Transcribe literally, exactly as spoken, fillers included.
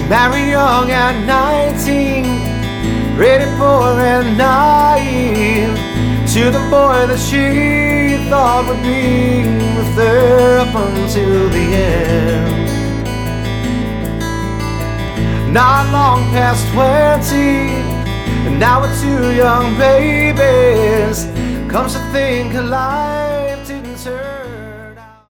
Married young at nineteen, ready for and naive, to the boy that she thought would be with her up until the end. Not long past twenty, and now with two young babies, comes to think of life